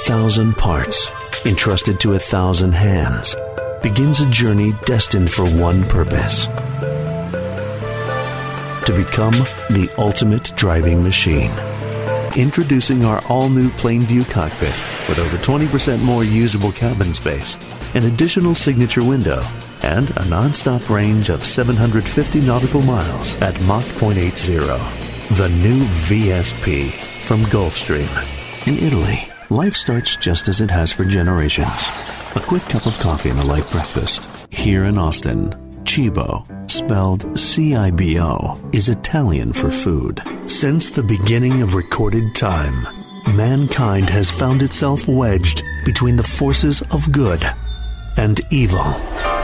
1,000 parts, entrusted to 1,000 hands, begins a journey destined for one purpose: to become the ultimate driving machine. Introducing our all-new Plainview cockpit with over 20% more usable cabin space, an additional signature window, and a non-stop range of 750 nautical miles at Mach 0.80. The new VSP from Gulfstream. In Italy, life starts just as it has for generations. A quick cup of coffee and a light breakfast. Here in Austin, Cibo, spelled C-I-B-O, is Italian for food. Since the beginning of recorded time, mankind has found itself wedged between the forces of good and evil.